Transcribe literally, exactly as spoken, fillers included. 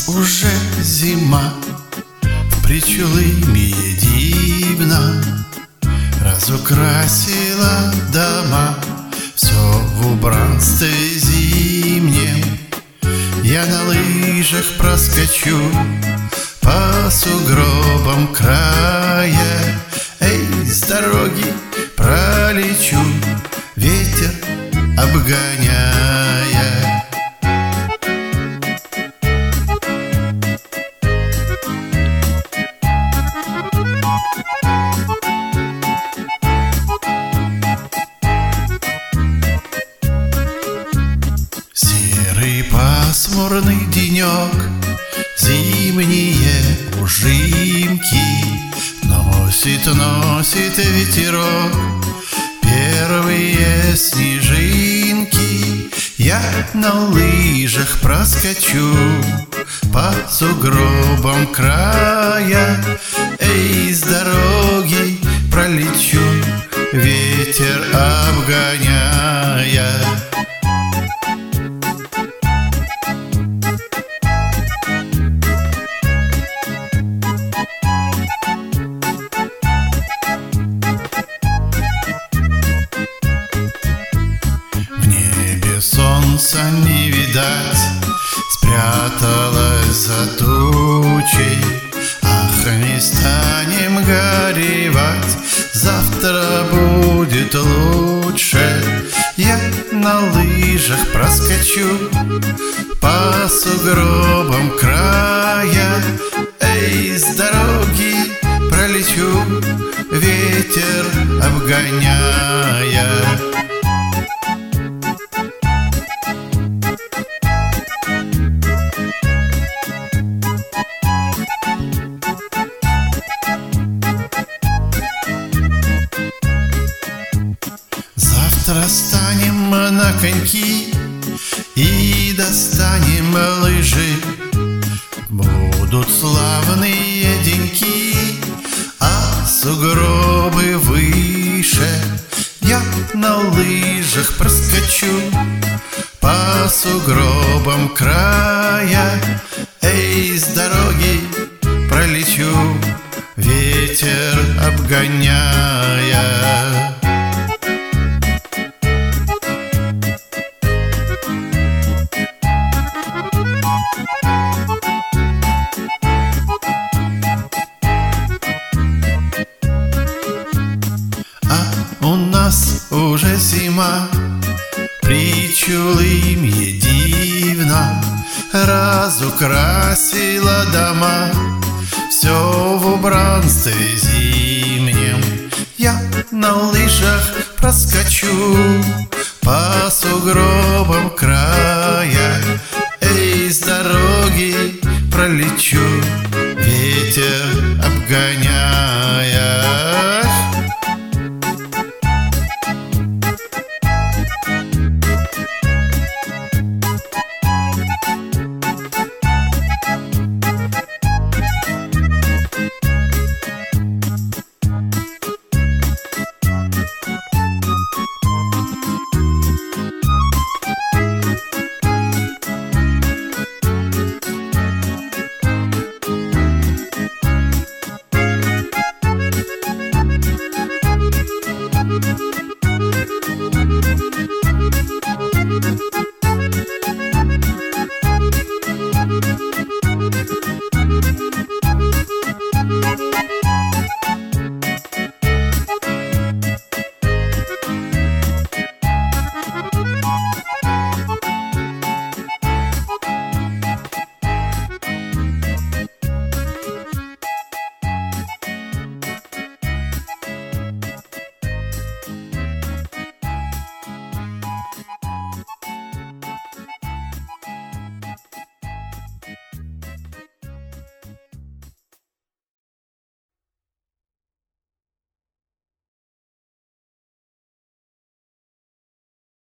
уже зима, в Причулымье дивно разукрасила дома, все в убранстве зимнем. Я на лыжах проскочу по сугробам края, эй, с дороги пролечу, ветер обгоняя. Серый пасмурный денек, зимние ужимки, носит, носит ветерок первые снежинки. Я на лыжах проскочу по сугробам края, эй, с дороги пролечу, ветер обгоняя. Солнца не видать, спряталась за тучей. Ах, не станем горевать, завтра будет лучше. Я на лыжах проскочу по сугробам края, эй, с дороги пролечу, ветер обгоняя. Завтра станем на коньки и достанем лыжи. Будут славные деньки, а сугробы выше. Я на лыжах проскочу по сугробам края, эй, с дороги пролечу, ветер обгоняя. У нас уже зима, Причулымье дивно разукрасила дома, все в убранстве зимнем. Я на лыжах проскочу по сугробам края, эй, с дороги пролечу,